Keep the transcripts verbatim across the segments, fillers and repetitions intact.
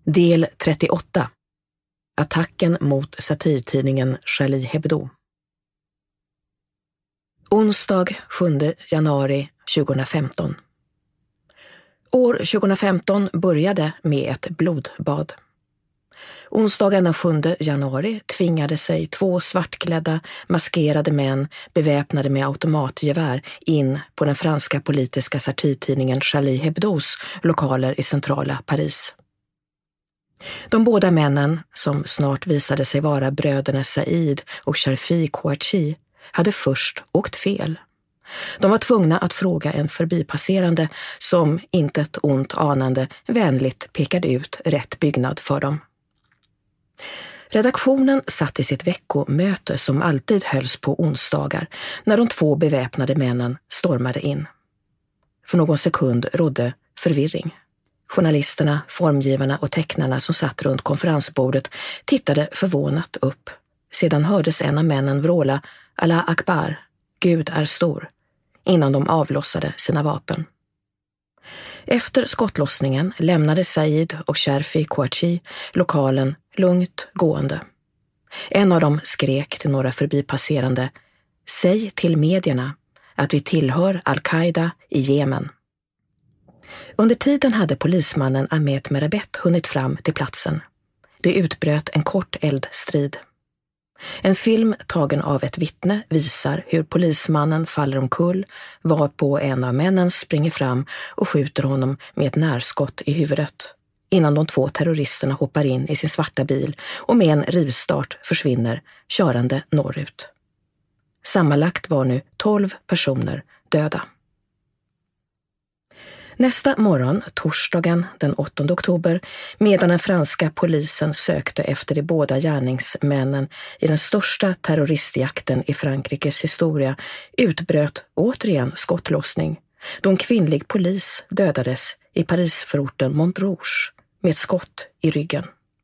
Del trettioåtta. Attacken mot satirtidningen Charlie Hebdo. Onsdag sjunde januari tjugohundrafemton. År tjugohundrafemton började med ett blodbad. Onsdagen den sjunde januari tvingade sig två svartklädda, maskerade män beväpnade med automatgevär in på den franska politiska satirtidningen Charlie Hebdos lokaler i centrala Paris. De båda männen, som snart visade sig vara bröderna Said och Sharfi Kouachi, hade först åkt fel. De var tvungna att fråga en förbipasserande som, inte ett ont anande, vänligt pekade ut rätt byggnad för dem. Redaktionen satt i sitt veckomöte som alltid hölls på onsdagar när de två beväpnade männen stormade in. För någon sekund rådde förvirring. Journalisterna, formgivarna och tecknarna som satt runt konferensbordet tittade förvånat upp. Sedan hördes en av männen vråla Allah Akbar, Gud är stor, innan de avlossade sina vapen. Efter skottlossningen lämnade Said och Sharfi Kouachi lokalen lugnt gående. En av dem skrek till några förbipasserande: "Säg till medierna att vi tillhör Al-Qaida i Jemen." Under tiden hade polismannen Ahmet Merabet hunnit fram till platsen. Det utbröt en kort eldstrid. En film tagen av ett vittne visar hur polismannen faller omkull, varpå en av männen springer fram och skjuter honom med ett närskott i huvudet, innan de två terroristerna hoppar in i sin svarta bil och med en rivstart försvinner, körande norrut. Sammanlagt var nu tolv personer döda. Nästa morgon, torsdagen den åttonde oktober, medan den franska polisen sökte efter de båda gärningsmännen i den största terroristjakten i Frankrikes historia, utbröt återigen skottlossning, då en kvinnlig polis dödades i Parisförorten Montrouge med ett skott i ryggen.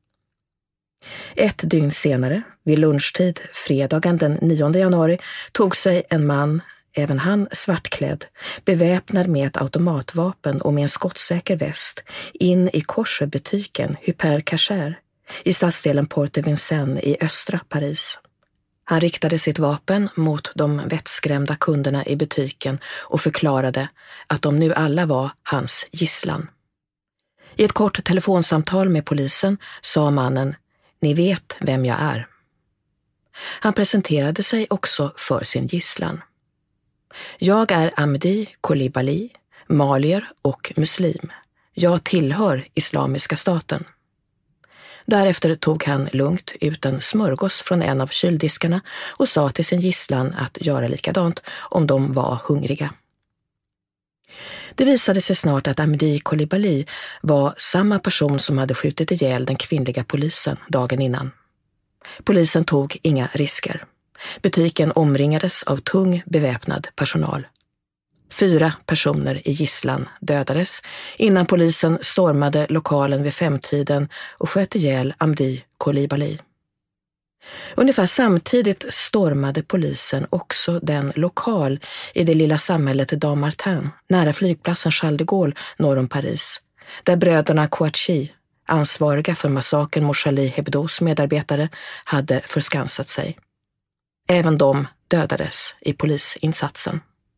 Ett dygn senare, vid lunchtid, fredagen den nionde januari, tog sig en man, även han svartklädd, beväpnad med ett automatvapen och med en skottsäker väst, in i korsebutiken Hyper Cacher i stadsdelen Port-de-Vincennes i östra Paris. Han riktade sitt vapen mot de vettskrämda kunderna i butiken och förklarade att de nu alla var hans gisslan. I ett kort telefonsamtal med polisen sa mannen: "Ni vet vem jag är." Han presenterade sig också för sin gisslan. "Jag är Amdi Koulibaly, malier och muslim. Jag tillhör Islamiska staten." Därefter tog han lugnt ut en smörgås från en av kyldiskarna och sa till sin gisslan att göra likadant om de var hungriga. Det visade sig snart att Amdi Koulibaly var samma person som hade skjutit ihjäl den kvinnliga polisen dagen innan. Polisen tog inga risker. Butiken omringades av tung beväpnad personal. Fyra personer i gisslan dödades innan polisen stormade lokalen vid femtiden och sköt ihjäl Amdi Koulibaly. Ungefär samtidigt stormade polisen också den lokal i det lilla samhället Dammartin, nära flygplatsen Charles de Gaulle norr om Paris, där bröderna Kouachi, ansvariga för massakern mot Charlie Hebdos medarbetare, hade förskansat sig. Även de dödades i polisinsatsen.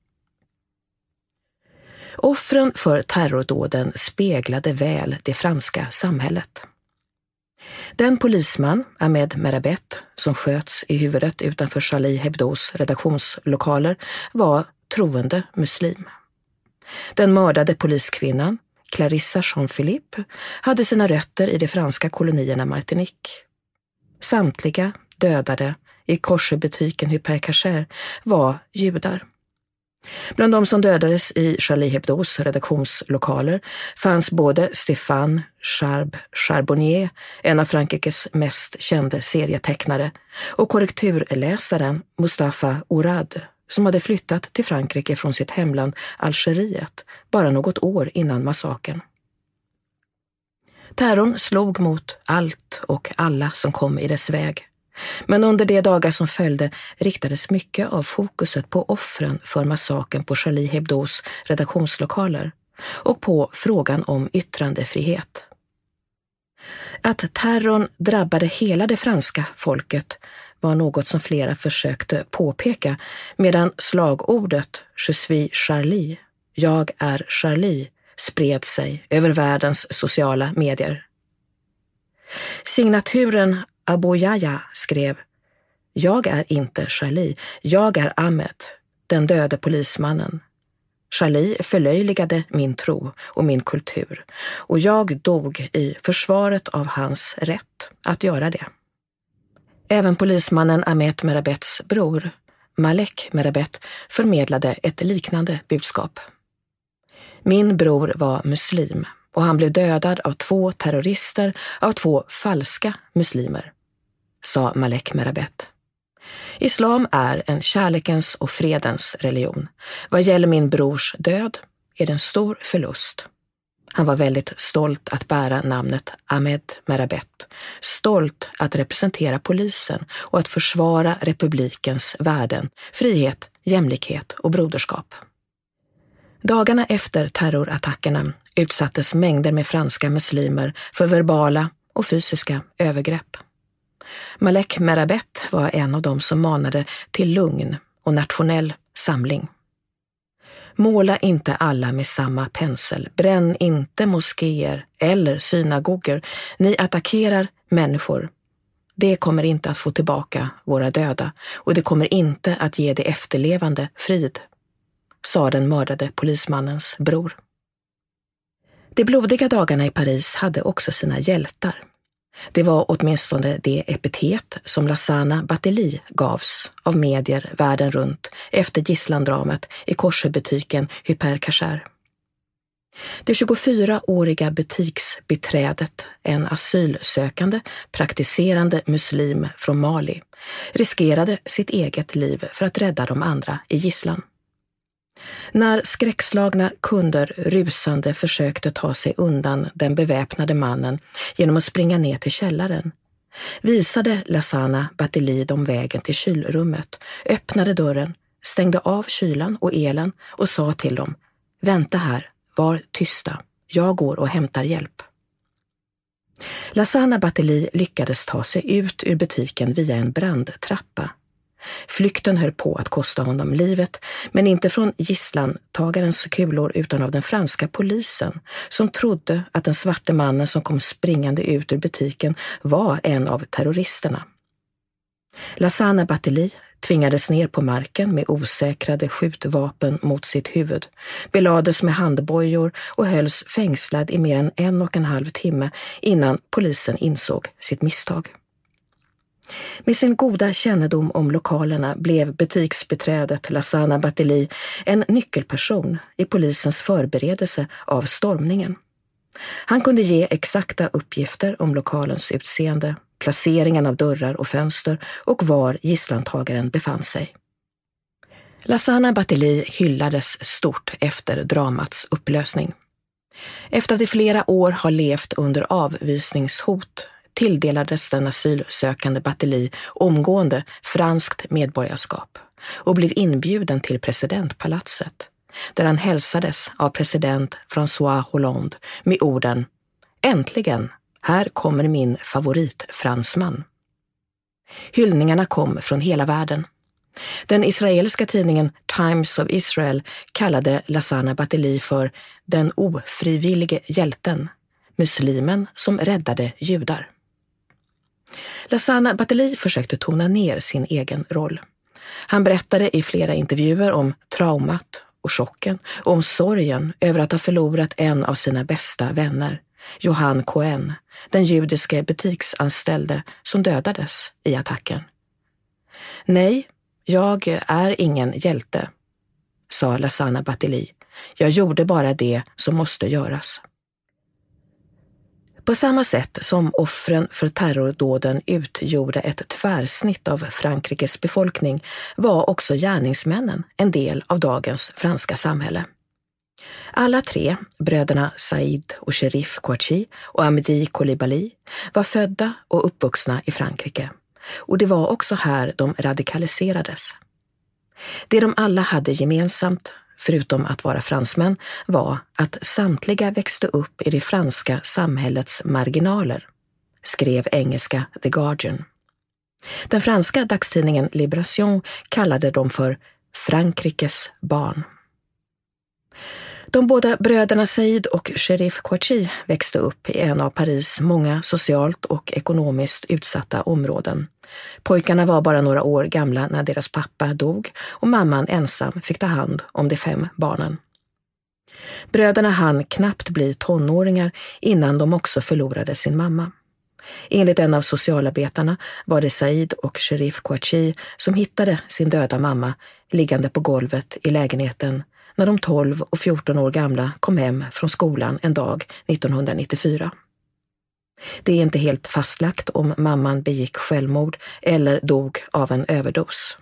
Offren för terrordåden speglade väl det franska samhället. Den polisman, Ahmed Merabet, som sköts i huvudet utanför Charlie Hebdos redaktionslokaler, var troende muslim. Den mördade poliskvinnan, Clarissa Jean-Philippe, hade sina rötter i de franska kolonierna Martinique. Samtliga dödade i korsebutiken Hyper Cacher var judar. Bland de som dödades i Charlie Hebdos redaktionslokaler fanns både Stéphane Charb Charbonnier, en av Frankrikes mest kända serietecknare, och korrekturläsaren Mustafa Ourad, som hade flyttat till Frankrike från sitt hemland Algeriet bara något år innan massakern. Terrorn slog mot allt och alla som kom i dess väg. Men under de dagar som följde riktades mycket av fokuset på offren för massakern på Charlie Hebdos redaktionslokaler och på frågan om yttrandefrihet. Att terrorn drabbade hela det franska folket var något som flera försökte påpeka, medan slagordet Je suis Charlie, jag är Charlie, spred sig över världens sociala medier. Signaturen Abu Yahya skrev: jag är inte Charlie, jag är Ahmed, den döde polismannen. Charlie förlöjligade min tro och min kultur, och jag dog i försvaret av hans rätt att göra det. Även polismannen Ahmed Merabets bror, Malek Merabet, förmedlade ett liknande budskap. Min bror var muslim och han blev dödad av två terrorister av två falska muslimer, sa Malek Merabet. Islam är en kärlekens och fredens religion. Vad gäller min brors död är det en stor förlust. Han var väldigt stolt att bära namnet Ahmed Merabet, stolt att representera polisen och att försvara republikens värden, frihet, jämlikhet och broderskap. Dagarna efter terrorattackerna utsattes mängder med franska muslimer för verbala och fysiska övergrepp. Malek Merabet var en av dem som manade till lugn och nationell samling. Måla inte alla med samma pensel, bränn inte moskéer eller synagogor, ni attackerar människor. Det kommer inte att få tillbaka våra döda och det kommer inte att ge de efterlevande frid, sa den mördade polismannens bror. De blodiga dagarna i Paris hade också sina hjältar. Det var åtminstone det epitet som Lassana Bathily gavs av medier världen runt efter gisslandramat i korsebutiken Hyper Cacher. Det tjugofyraåriga butiksbiträdet, en asylsökande, praktiserande muslim från Mali, riskerade sitt eget liv för att rädda de andra i gisslan. När skräckslagna kunder rusande försökte ta sig undan den beväpnade mannen genom att springa ner till källaren, visade Lassana Bathily dem vägen till kylrummet, öppnade dörren, stängde av kylan och elen och sa till dem: vänta här, var tysta, jag går och hämtar hjälp. Lassana Bathily lyckades ta sig ut ur butiken via en brandtrappa. Flykten höll på att kosta honom livet, men inte från gisslantagarens kulor utan av den franska polisen som trodde att den svarte mannen som kom springande ut ur butiken var en av terroristerna. Lassana Bathily tvingades ner på marken med osäkrade skjutvapen mot sitt huvud, belades med handbojor och hölls fängslad i mer än en och en halv timme innan polisen insåg sitt misstag. Med sin goda kännedom om lokalerna blev butiksbeträdet Lassana Bathily en nyckelperson i polisens förberedelse av stormningen. Han kunde ge exakta uppgifter om lokalens utseende, placeringen av dörrar och fönster och var gisslantagaren befann sig. Lassana Bathily hyllades stort efter dramats upplösning. Efter att i flera år ha levt under avvisningshot tilldelades den asylsökande Bathily omgående franskt medborgarskap och blev inbjuden till presidentpalatset, där han hälsades av president François Hollande med orden: äntligen, här kommer min favoritfransman. Hyllningarna kom från hela världen. Den israeliska tidningen Times of Israel kallade Lassana Bathily för den ofrivillige hjälten, muslimen som räddade judar. Lassana Bathily försökte tona ner sin egen roll. Han berättade i flera intervjuer om traumat och chocken och om sorgen över att ha förlorat en av sina bästa vänner, Johan Cohen, den judiske butiksanställde som dödades i attacken. Nej, jag är ingen hjälte, sa Lassana Bathily. Jag gjorde bara det som måste göras. På samma sätt som offren för terrordåden utgjorde ett tvärsnitt av Frankrikes befolkning var också gärningsmännen en del av dagens franska samhälle. Alla tre, bröderna Saïd och Cherif Kouachi och Amedi Coulibaly, var födda och uppvuxna i Frankrike. Och det var också här de radikaliserades. Det de alla hade gemensamt, förutom att vara fransmän, var att samtliga växte upp i det franska samhällets marginaler. skrev engelska The Guardian. Den franska dagstidningen Libération kallade dem för Frankrikes barn. De båda bröderna Said och Cherif Kouachi växte upp i en av Paris många socialt och ekonomiskt utsatta områden. Pojkarna var bara några år gamla när deras pappa dog och mamman ensam fick ta hand om de fem barnen. Bröderna hann knappt bli tonåringar innan de också förlorade sin mamma. Enligt en av socialarbetarna var det Said och Cherif Kouachi som hittade sin döda mamma liggande på golvet i lägenheten när de tolv och fjorton år gamla kom hem från skolan en dag nittonhundranittiofyra. Det är inte helt fastlagt om mamman begick självmord eller dog av en överdos.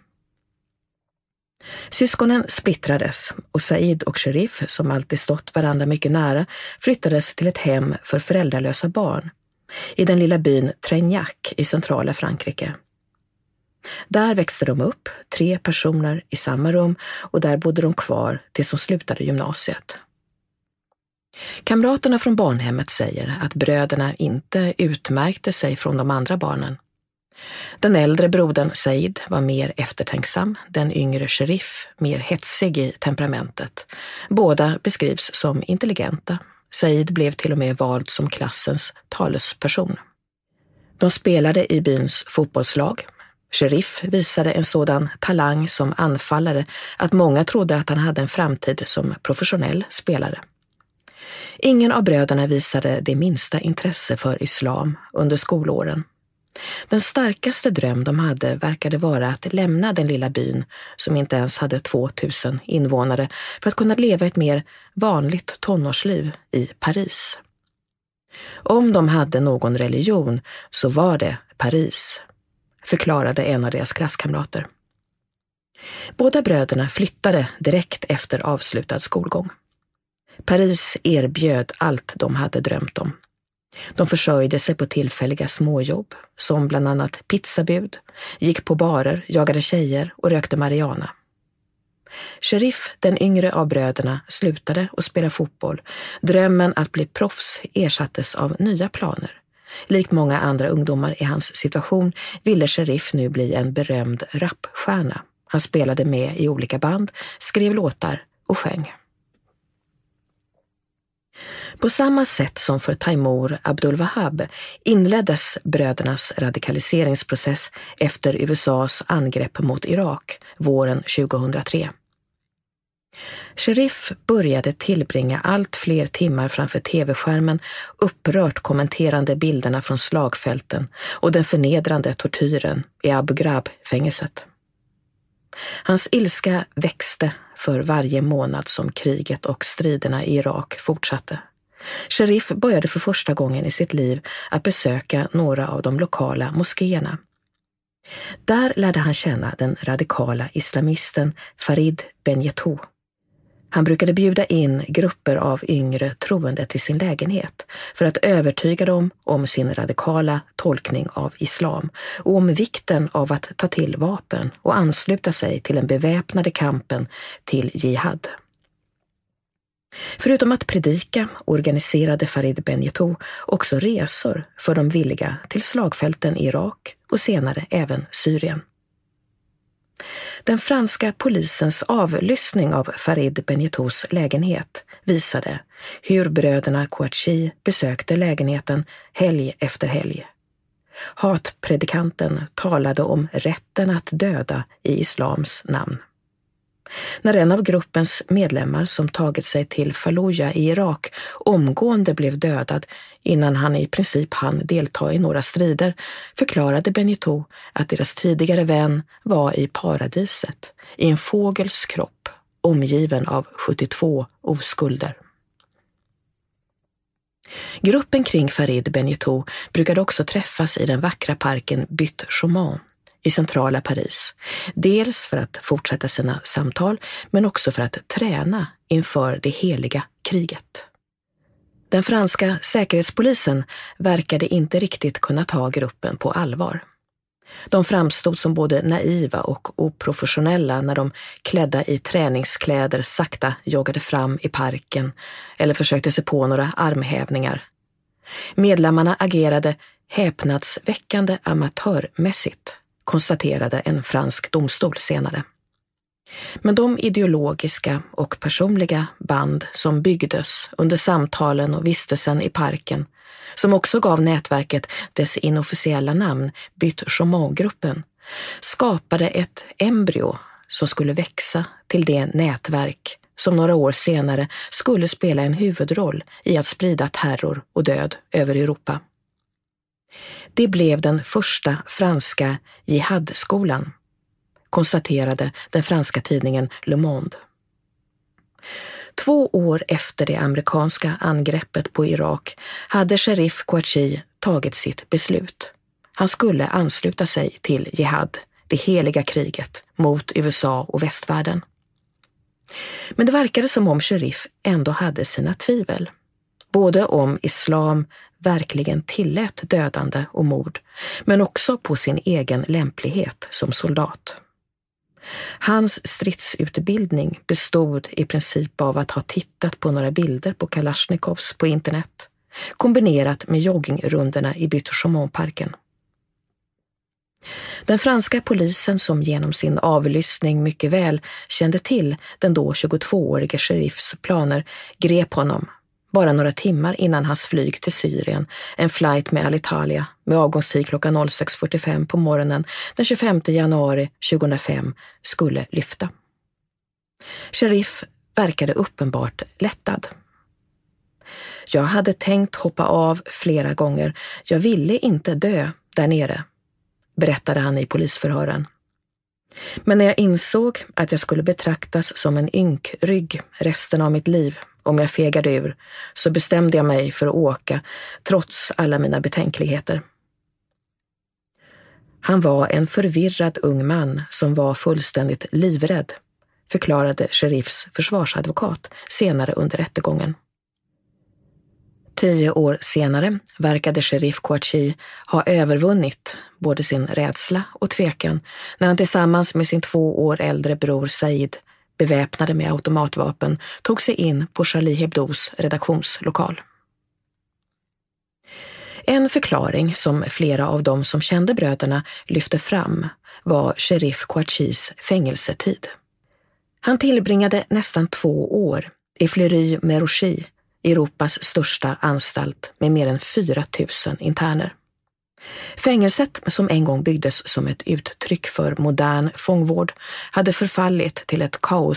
Syskonen splittrades och Said och Cherif, som alltid stått varandra mycket nära, flyttades till ett hem för föräldralösa barn i den lilla byn Trégnac i centrala Frankrike. Där växte de upp, tre personer i samma rum, och där bodde de kvar tills de slutade gymnasiet. Kamraterna från barnhemmet säger att bröderna inte utmärkte sig från de andra barnen. Den äldre brodern Said var mer eftertänksam, den yngre Cherif mer hetsig i temperamentet. Båda beskrivs som intelligenta. Said blev till och med vald som klassens talesperson. De spelade i byns fotbollslag. Cherif visade en sådan talang som anfallare att många trodde att han hade en framtid som professionell spelare. Ingen av bröderna visade det minsta intresse för islam under skolåren. Den starkaste dröm de hade verkade vara att lämna den lilla byn som inte ens hade tvåtusen invånare för att kunna leva ett mer vanligt tonårsliv i Paris. Om de hade någon religion så var det Paris, förklarade en av deras klasskamrater. Båda bröderna flyttade direkt efter avslutad skolgång. Paris erbjöd allt de hade drömt om. De försörjde sig på tillfälliga småjobb, som bland annat pizzabud, gick på barer, jagade tjejer och rökte marijuana. Cherif, den yngre av bröderna, slutade att spela fotboll. Drömmen att bli proffs ersattes av nya planer. Likt många andra ungdomar i hans situation ville Cherif nu bli en berömd rapstjärna. Han spelade med i olika band, skrev låtar och sjöng. På samma sätt som för Taimour Abdul Wahab inleddes brödernas radikaliseringsprocess efter U S A:s angrepp mot Irak våren tjugohundratre. Cherif började tillbringa allt fler timmar framför tv-skärmen, upprört kommenterande bilderna från slagfälten och den förnedrande tortyren i Abu Ghraib-fängelset. Hans ilska växte för varje månad som kriget och striderna i Irak fortsatte. Cherif började för första gången i sitt liv att besöka några av de lokala moskéerna. Där lärde han känna den radikala islamisten Farid Benjetou. Han brukade bjuda in grupper av yngre troende till sin lägenhet för att övertyga dem om sin radikala tolkning av islam och om vikten av att ta till vapen och ansluta sig till den beväpnade kampen till jihad. Förutom att predika organiserade Farid Benjetou också resor för de villiga till slagfälten i Irak och senare även Syrien. Den franska polisens avlyssning av Farid Benjetous lägenhet visade hur bröderna Kouachi besökte lägenheten helg efter helg. Hatpredikanten talade om rätten att döda i islams namn. När en av gruppens medlemmar som tagit sig till Fallujah i Irak omgående blev dödad innan han i princip hann delta i några strider, förklarade Benjetou att deras tidigare vän var i paradiset, i en fågels kropp, omgiven av sjuttiotvå oskulder. Gruppen kring Farid Benjetou brukade också träffas i den vackra parken Butte Chaumont i centrala Paris, dels för att fortsätta sina samtal men också för att träna inför det heliga kriget. Den franska säkerhetspolisen verkade inte riktigt kunna ta gruppen på allvar. De framstod som både naiva och oprofessionella när de klädda i träningskläder sakta joggade fram i parken eller försökte sig på några armhävningar. Medlemmarna agerade häpnadsväckande amatörmässigt, konstaterade en fransk domstol senare. Men de ideologiska och personliga band som byggdes under samtalen och vistelsen i parken, som också gav nätverket dess inofficiella namn Buttes-Chaumont-gruppen, skapade ett embryo som skulle växa till det nätverk som några år senare skulle spela en huvudroll i att sprida terror och död över Europa. Det blev den första franska jihadskolan, konstaterade den franska tidningen Le Monde. Två år efter det amerikanska angreppet på Irak hade sheriff Kouachi tagit sitt beslut. Han skulle ansluta sig till jihad, det heliga kriget mot U S A och västvärlden. Men det verkade som om sheriff ändå hade sina tvivel. Både om islam verkligen tillät dödande och mord, men också på sin egen lämplighet som soldat. Hans stridsutbildning bestod i princip av att ha tittat på några bilder på Kalashnikovs på internet, kombinerat med joggingrundorna i Buttes-Chaumont-parken. Den franska polisen, som genom sin avlyssning mycket väl kände till den då tjugotvåårige sheriffs planer, grep honom bara några timmar innan hans flyg till Syrien, en flight med Alitalia med avgångstid klockan sex fyrtiofem på morgonen den tjugofemte januari tjugohundrafem, skulle lyfta. Sheriff verkade uppenbart lättad. Jag hade tänkt hoppa av flera gånger. Jag ville inte dö där nere, berättade han i polisförhören. Men när jag insåg att jag skulle betraktas som en ynkrygg resten av mitt liv om jag fegade ur, så bestämde jag mig för att åka trots alla mina betänkligheter. Han var en förvirrad ung man som var fullständigt livrädd, förklarade sheriffs försvarsadvokat senare under rättegången. Tio år senare verkade sheriff Kouachi ha övervunnit både sin rädsla och tvekan när han tillsammans med sin två år äldre bror Said, beväpnade med automatvapen, tog sig in på Charlie Hebdos redaktionslokal. En förklaring som flera av dem som kände bröderna lyfte fram var sheriff Kouachis fängelsetid. Han tillbringade nästan två år i Fleury-Mérogis, Europas största anstalt med mer än fyra tusen interner. Fängelset, som en gång byggdes som ett uttryck för modern fångvård, hade förfallit till ett kaos.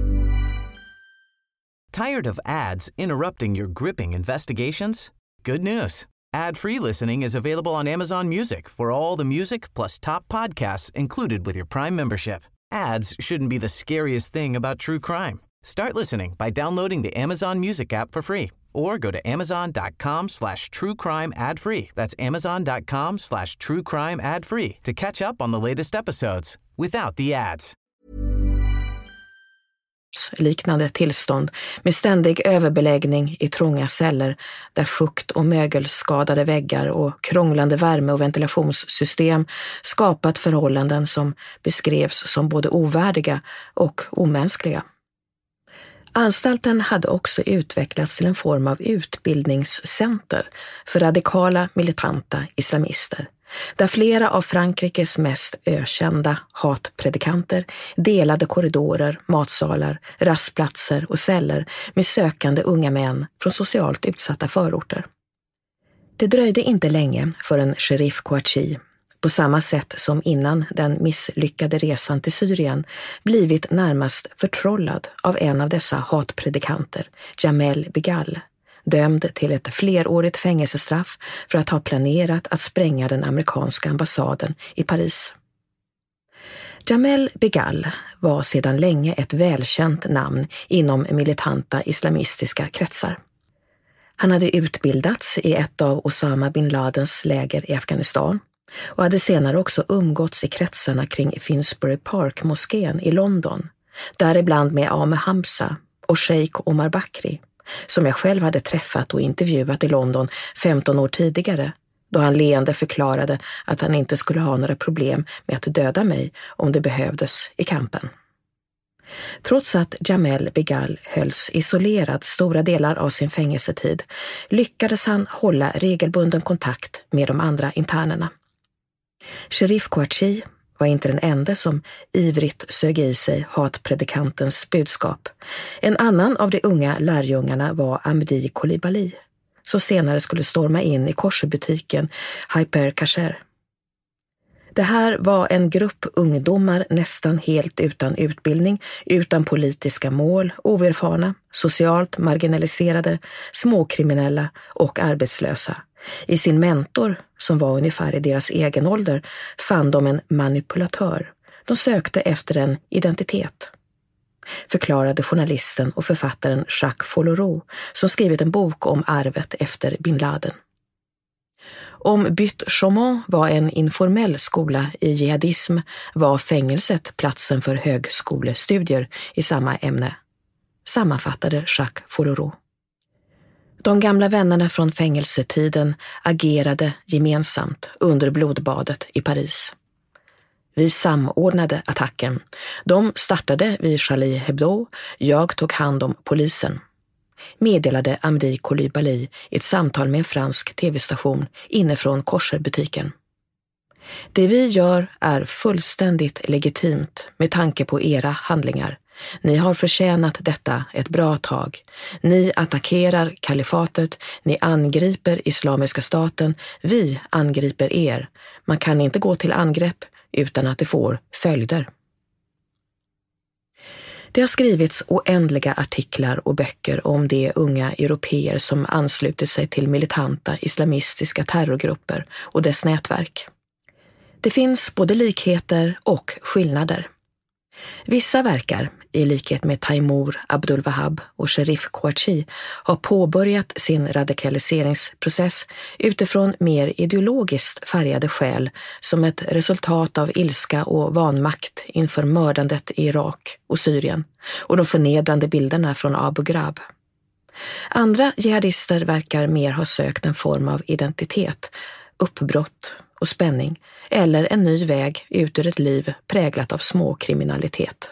Tired of ads interrupting your gripping investigations? Good news. Ad-free listening is available on Amazon Music for all the music plus top podcasts included with your Prime membership. Ads shouldn't be the scariest thing about true crime. Start listening by downloading the Amazon Music app for free or go to amazon.com slash true crime ad free. That's amazon.com slash true crime ad free to catch up on the latest episodes without the ads. Liknande tillstånd med ständig överbeläggning i trånga celler där fukt- och mögelskadade väggar och krånglande värme- och ventilationssystem skapat förhållanden som beskrevs som både ovärdiga och omänskliga. Anstalten hade också utvecklats till en form av utbildningscenter för radikala militanta islamister, där flera av Frankrikes mest ökända hatpredikanter delade korridorer, matsalar, rastplatser och celler med sökande unga män från socialt utsatta förorter. Det dröjde inte länge förrän sheriff Kouachi, på samma sätt som innan den misslyckade resan till Syrien, blivit närmast förtrollad av en av dessa hatpredikanter, Jamel Begal, dömd till ett flerårigt fängelsestraff för att ha planerat att spränga den amerikanska ambassaden i Paris. Jamel Begal var sedan länge ett välkänt namn inom militanta islamistiska kretsar. Han hade utbildats i ett av Osama bin Ladens läger i Afghanistan och hade senare också umgåtts i kretsarna kring Finsbury Park-moskén i London, däribland med Ahmed Hamza och Sheikh Omar Bakri, som jag själv hade träffat och intervjuat i London femton år tidigare, då han leende förklarade att han inte skulle ha några problem med att döda mig om det behövdes i kampen. Trots att Jamel Begal hölls isolerad stora delar av sin fängelsetid lyckades han hålla regelbunden kontakt med de andra internerna. Sheriff Kouachi var inte den enda som ivrigt sög i sig hatpredikantens budskap. En annan av de unga lärjungarna var Amdi Coulibaly, som senare skulle storma in i korsbutiken Hyper Cacher. Det här var en grupp ungdomar nästan helt utan utbildning, utan politiska mål, oerfarna, socialt marginaliserade, småkriminella och arbetslösa. I sin mentor, som var ungefär i deras egen ålder, fann de en manipulatör. De sökte efter en identitet, förklarade journalisten och författaren Jacques Folloroux, som skrivit en bok om arvet efter bin Laden. Om Butte Chaumont var en informell skola i jihadism var fängelset platsen för högskolestudier i samma ämne, sammanfattade Jacques Folloroux. De gamla vännerna från fängelsetiden agerade gemensamt under blodbadet i Paris. Vi samordnade attacken. De startade vid Charlie Hebdo, jag tog hand om polisen, meddelade Amdi Coulibaly i ett samtal med en fransk tv-station inifrån korserbutiken. Det vi gör är fullständigt legitimt med tanke på era handlingar. Ni har förtjänat detta ett bra tag. Ni attackerar kalifatet, ni angriper Islamiska staten, vi angriper er. Man kan inte gå till angrepp utan att det får följder. Det har skrivits oändliga artiklar och böcker om de unga europeer som anslutit sig till militanta islamistiska terrorgrupper och dess nätverk. Det finns både likheter och skillnader. Vissa verkar, i likhet med Taimour Abdul Wahab och Sheriff Kouachi, har påbörjat sin radikaliseringsprocess utifrån mer ideologiskt färgade skäl som ett resultat av ilska och vanmakt inför mördandet i Irak och Syrien och de förnedrande bilderna från Abu Ghraib. Andra jihadister verkar mer ha sökt en form av identitet, uppbrott och spänning eller en ny väg ut ur ett liv präglat av småkriminalitet.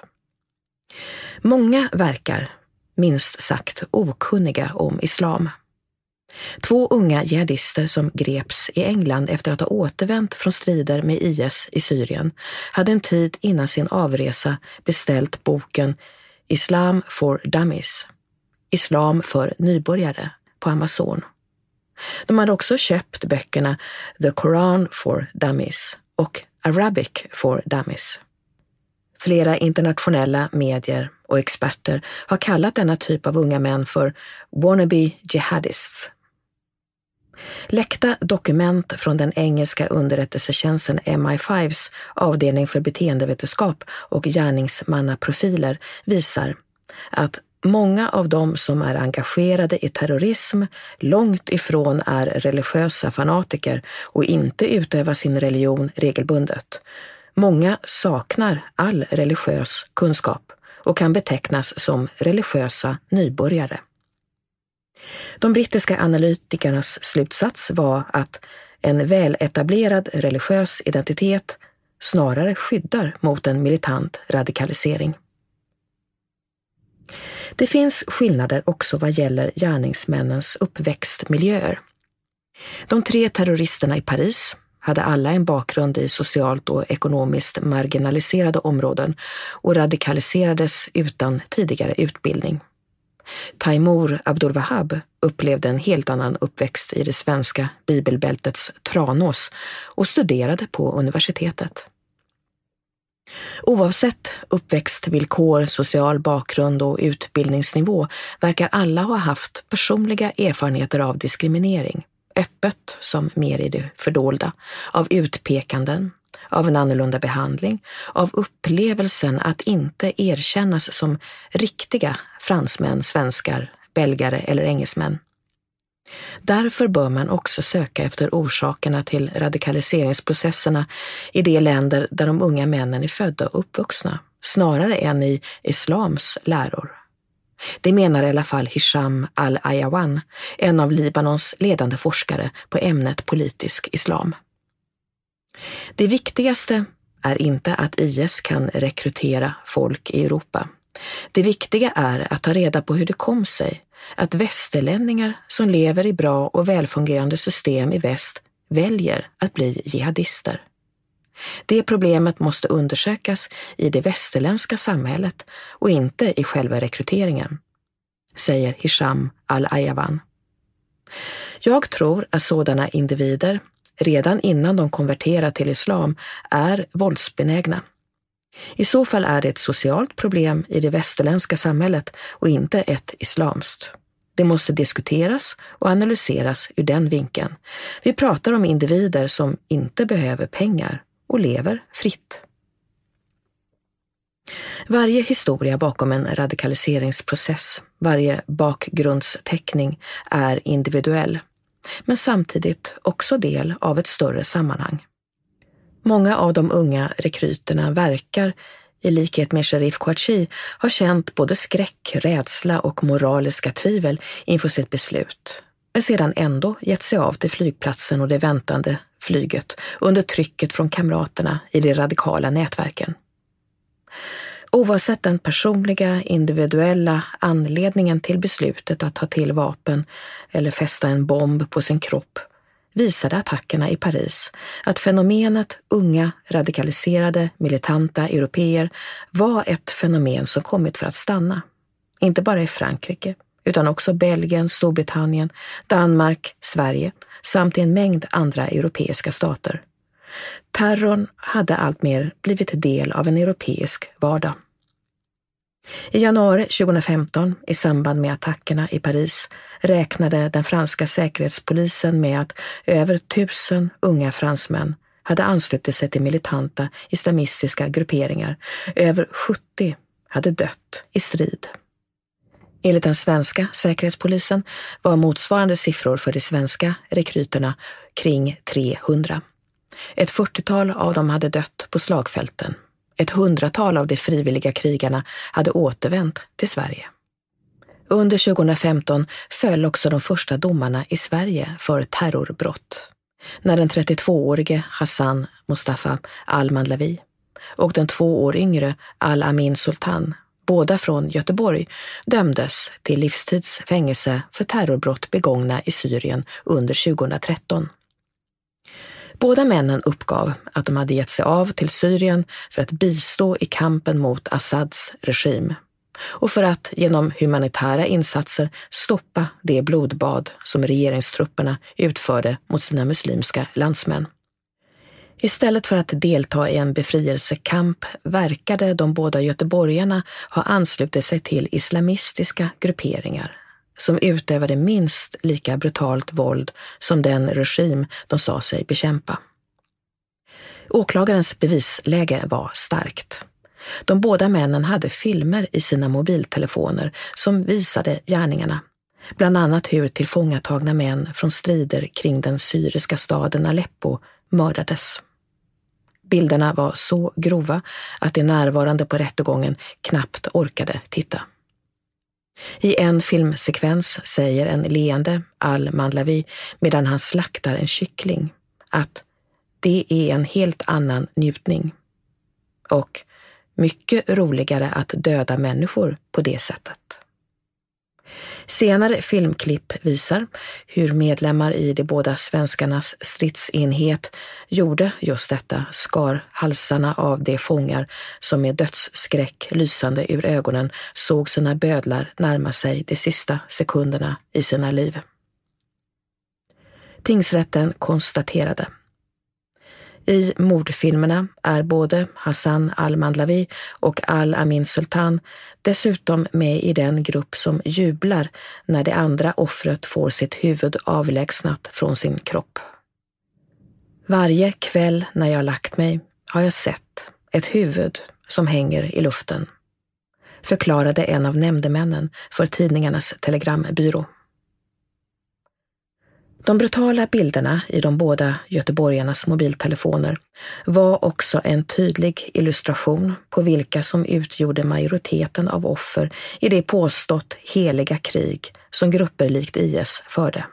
Många verkar, minst sagt, okunniga om islam. Två unga jihadister som greps i England efter att ha återvänt från strider med I S i Syrien hade en tid innan sin avresa beställt boken Islam for Dummies, Islam för nybörjare, på Amazon. De hade också köpt böckerna The Quran for Dummies och Arabic for Dummies. Flera internationella medier och experter har kallat denna typ av unga män för wannabe jihadists. Läckta dokument från den engelska underrättelsetjänsten M I fives avdelning för beteendevetenskap och gärningsmannaprofiler visar att många av dem som är engagerade i terrorism långt ifrån är religiösa fanatiker och inte utövar sin religion regelbundet. Många saknar all religiös kunskap och kan betecknas som religiösa nybörjare. De brittiska analytikernas slutsats var att en väletablerad religiös identitet snarare skyddar mot en militant radikalisering. Det finns skillnader också vad gäller gärningsmännens uppväxtmiljöer. De tre terroristerna i Paris hade alla en bakgrund i socialt och ekonomiskt marginaliserade områden och radikaliserades utan tidigare utbildning. Taimour Abdul Wahab upplevde en helt annan uppväxt i det svenska bibelbältets Tranås och studerade på universitetet. Oavsett uppväxtvillkor, social bakgrund och utbildningsnivå verkar alla ha haft personliga erfarenheter av diskriminering, öppet som mer i det fördolda, av utpekanden, av en annorlunda behandling, av upplevelsen att inte erkännas som riktiga fransmän, svenskar, belgare eller engelsmän. Därför bör man också söka efter orsakerna till radikaliseringsprocesserna i de länder där de unga männen är födda och uppvuxna, snarare än i islams läror. Det menar i alla fall Hisham al-Ayawan, en av Libanons ledande forskare på ämnet politisk islam. Det viktigaste är inte att I S kan rekrytera folk i Europa. Det viktiga är att ta reda på hur det kom sig att västerlänningar som lever i bra och välfungerande system i väst väljer att bli jihadister. Det problemet måste undersökas i det västerländska samhället och inte i själva rekryteringen, säger Hisham Al-Ayawan. Jag tror att sådana individer, redan innan de konverterar till islam, är våldsbenägna. I så fall är det ett socialt problem i det västerländska samhället och inte ett islamskt. Det måste diskuteras och analyseras ur den vinkeln. Vi pratar om individer som inte behöver pengar och lever fritt. Varje historia bakom en radikaliseringsprocess, varje bakgrundsteckning är individuell, men samtidigt också del av ett större sammanhang. Många av de unga rekryterna verkar, i likhet med Sherif Kouachi, ha känt både skräck, rädsla och moraliska tvivel inför sitt beslut, men sedan ändå gett sig av till flygplatsen och det väntande flyget under trycket från kamraterna i de radikala nätverken. Oavsett den personliga, individuella anledningen till beslutet att ta till vapen eller fästa en bomb på sin kropp, visade attackerna i Paris att fenomenet unga, radikaliserade, militanta europeer var ett fenomen som kommit för att stanna. Inte bara i Frankrike, utan också Belgien, Storbritannien, Danmark, Sverige samt i en mängd andra europeiska stater. Terrorn hade alltmer blivit del av en europeisk vardag. I januari tjugohundrafemton, i samband med attackerna i Paris, räknade den franska säkerhetspolisen med att över tusen unga fransmän hade anslutit sig till militanta islamistiska grupperingar. Över sjuttio hade dött i strid. Enligt den svenska säkerhetspolisen var motsvarande siffror för de svenska rekryterna kring trehundra. Ett fyrtiotal av dem hade dött på slagfälten. Ett hundratal av de frivilliga krigarna hade återvänt till Sverige. Under tjugohundrafemton föll också de första domarna i Sverige för terrorbrott, när den trettiotvåårige Hassan Mustafa Al-Mandlawi och den två år yngre Al-Amin Sultan, båda från Göteborg, dömdes till livstidsfängelse för terrorbrott begångna i Syrien under tjugohundratretton. Båda männen uppgav att de hade gett sig av till Syrien för att bistå i kampen mot Assads regim och för att genom humanitära insatser stoppa det blodbad som regeringstrupperna utförde mot sina muslimska landsmän. Istället för att delta i en befrielsekamp verkade de båda göteborgarna ha anslutit sig till islamistiska grupperingar som utövade minst lika brutalt våld som den regim de sa sig bekämpa. Åklagarens bevisläge var starkt. De båda männen hade filmer i sina mobiltelefoner som visade gärningarna, bland annat hur tillfångatagna män från strider kring den syriska staden Aleppo mördades. Bilderna var så grova att de närvarande på rättegången knappt orkade titta. I en filmsekvens säger en leende Al-Mandlawi medan han slaktar en kyckling att det är en helt annan njutning och mycket roligare att döda människor på det sättet. Senare filmklipp visar hur medlemmar i de båda svenskarnas stridsenhet gjorde just detta, skar halsarna av de fångar som med dödsskräck lysande ur ögonen såg sina bödlar närma sig de sista sekunderna i sina liv. Tingsrätten konstaterade: i mordfilmerna är både Hassan Al-Mandlawi och Al-Amin Sultan dessutom med i den grupp som jublar när det andra offret får sitt huvud avlägsnat från sin kropp. Varje kväll när jag lagt mig har jag sett ett huvud som hänger i luften, förklarade en av nämndemännen för tidningarnas telegrambyrå. De brutala bilderna i de båda göteborgarnas mobiltelefoner var också en tydlig illustration på vilka som utgjorde majoriteten av offer i det påstått heliga krig som grupper likt I S förde.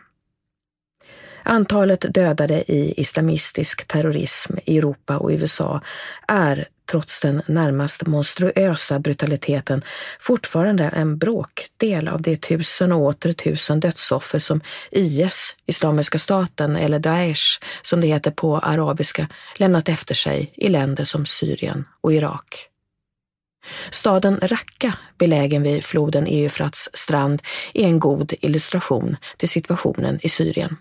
Antalet dödade i islamistisk terrorism i Europa och U S A är trots den närmast monstruösa brutaliteten, fortfarande en bråkdel av de tusen och åter tusen dödsoffer som I S, Islamiska staten eller Daesh som det heter på arabiska, lämnat efter sig i länder som Syrien och Irak. Staden Raqqa, belägen vid floden Eufrats strand, är en god illustration till situationen i Syrien.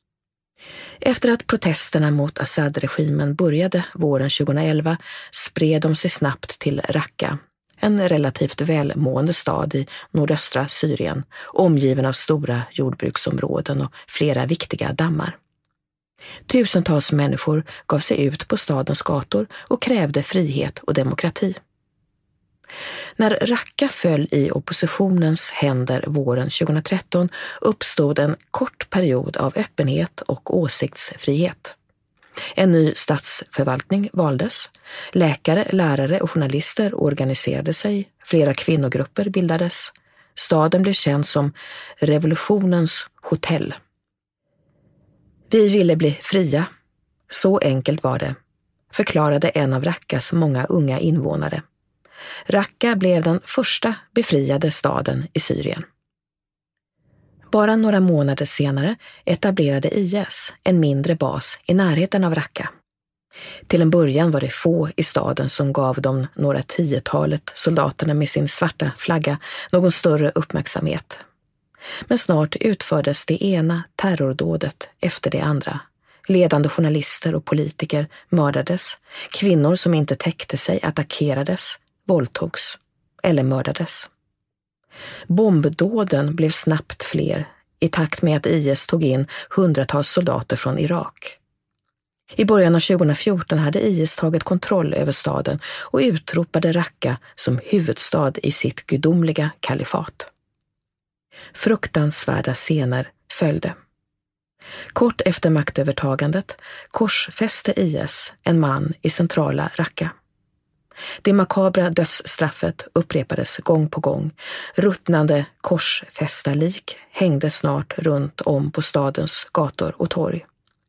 Efter att protesterna mot Assad-regimen började våren tjugoelva spred de sig snabbt till Raqqa, en relativt välmående stad i nordöstra Syrien, omgiven av stora jordbruksområden och flera viktiga dammar. Tusentals människor gav sig ut på stadens gator och krävde frihet och demokrati. När Raqqa föll i oppositionens händer våren tjugohundratretton uppstod en kort period av öppenhet och åsiktsfrihet. En ny statsförvaltning valdes. Läkare, lärare och journalister organiserade sig. Flera kvinnogrupper bildades. Staden blev känd som revolutionens hotell. Vi ville bli fria. Så enkelt var det, förklarade en av Raqqas många unga invånare. Raqqa blev den första befriade staden i Syrien. Bara några månader senare etablerade I S en mindre bas i närheten av Raqqa. Till en början var det få i staden som gav de några tiotalet soldaterna med sin svarta flagga någon större uppmärksamhet. Men snart utfördes det ena terrordådet efter det andra. Ledande journalister och politiker mördades. Kvinnor som inte täckte sig attackerades, våldtogs eller mördades. Bombdåden blev snabbt fler i takt med att I S tog in hundratals soldater från Irak. I början av tjugohundrafjorton hade I S tagit kontroll över staden och utropade Raqqa som huvudstad i sitt gudomliga kalifat. Fruktansvärda scener följde. Kort efter maktövertagandet korsfäste I S en man i centrala Raqqa. Det makabra dödsstraffet upprepades gång på gång. Ruttnande korsfästa lik hängde snart runt om på stadens gator och torg.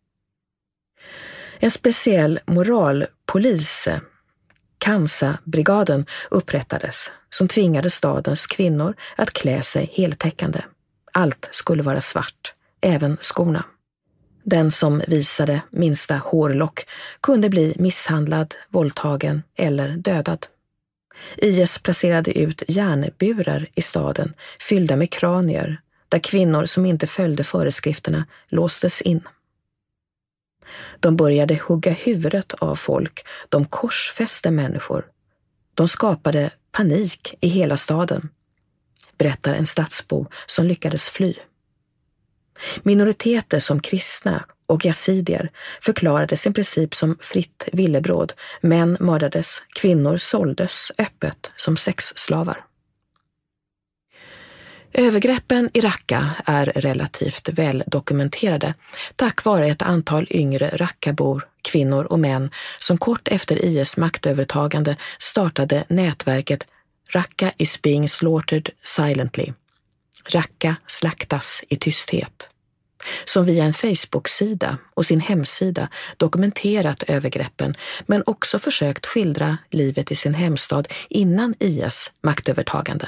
En speciell moralpolis, Kansa-brigaden, upprättades som tvingade stadens kvinnor att klä sig heltäckande. Allt skulle vara svart, även skorna. Den som visade minsta hårlock kunde bli misshandlad, våldtagen eller dödad. I S placerade ut järnburar i staden fyllda med kranier där kvinnor som inte följde föreskrifterna låstes in. De började hugga huvudet av folk, de korsfäste människor. De skapade panik i hela staden, berättar en stadsbo som lyckades fly. Minoriteter som kristna och yazidier förklarades i princip som fritt villebråd. Män mördades, kvinnor såldes öppet som sexslavar. Övergreppen i Raqqa är relativt väl dokumenterade tack vare ett antal yngre Raqqabor, kvinnor och män som kort efter I S maktövertagande startade nätverket Raqqa is being slaughtered silently. Raqqa slaktas i tysthet. Som via en Facebook-sida och sin hemsida dokumenterat övergreppen men också försökt skildra livet i sin hemstad innan I S maktövertagande.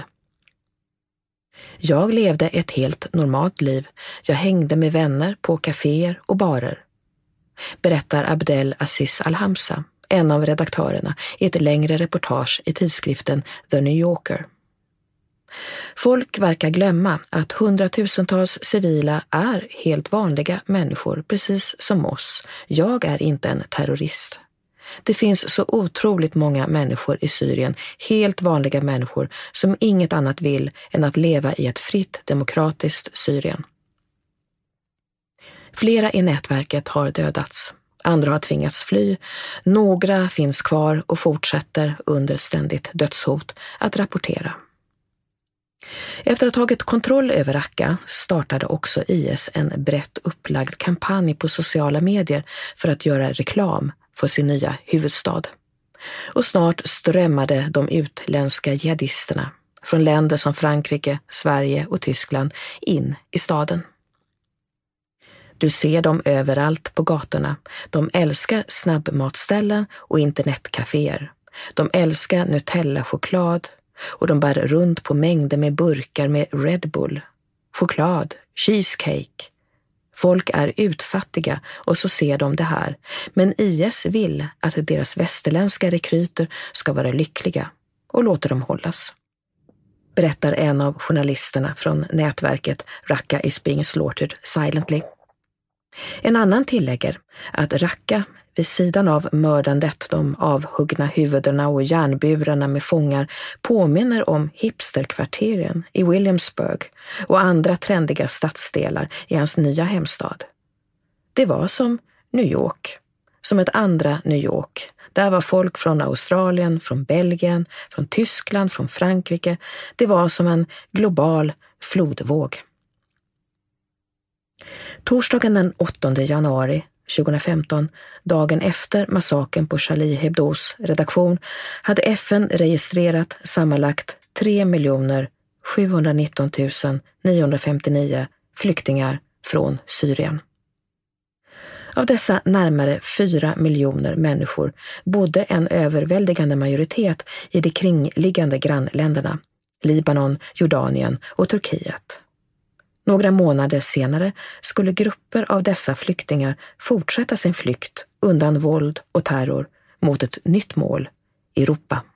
Jag levde ett helt normalt liv. Jag hängde med vänner på kaféer och barer, berättar Abdel Aziz Al-Hamza, en av redaktörerna i ett längre reportage i tidskriften The New Yorker. Folk verkar glömma att hundratusentals civila är helt vanliga människor, precis som oss. Jag är inte en terrorist. Det finns så otroligt många människor i Syrien, helt vanliga människor som inget annat vill än att leva i ett fritt, demokratiskt Syrien. Flera i nätverket har dödats. Andra har tvingats fly. Några finns kvar och fortsätter under ständigt dödshot att rapportera. Efter att ha tagit kontroll över Raqqa startade också I S en brett upplagd kampanj på sociala medier för att göra reklam för sin nya huvudstad. Och snart strömmade de utländska jihadisterna från länder som Frankrike, Sverige och Tyskland in i staden. Du ser dem överallt på gatorna. De älskar snabbmatställen och internetcaféer. De älskar Nutella-choklad och de bär runt på mängder med burkar med Red Bull, choklad, cheesecake. Folk är utfattiga och så ser de det här, men I S vill att deras västerländska rekryter ska vara lyckliga och låter dem hållas. Berättar en av journalisterna från nätverket Raqqa is being slaughtered silently. En annan tillägger att Raqqa, vid sidan av mördandet, de avhuggna huvudena och järnburarna med fångar, påminner om hipsterkvarteren i Williamsburg och andra trendiga stadsdelar i hans nya hemstad. Det var som New York, som ett andra New York. Där var folk från Australien, från Belgien, från Tyskland, från Frankrike. Det var som en global flodvåg. Torsdagen den åttonde januari tjugohundrafemton, dagen efter massakern på Charlie Hebdos redaktion, hade F N registrerat sammanlagt tre miljoner sjuhundranitton tusen niohundrafemtionio flyktingar från Syrien. Av dessa närmare fyra miljoner människor bodde en överväldigande majoritet i de kringliggande grannländerna, Libanon, Jordanien och Turkiet. Några månader senare skulle grupper av dessa flyktingar fortsätta sin flykt undan våld och terror mot ett nytt mål, Europa.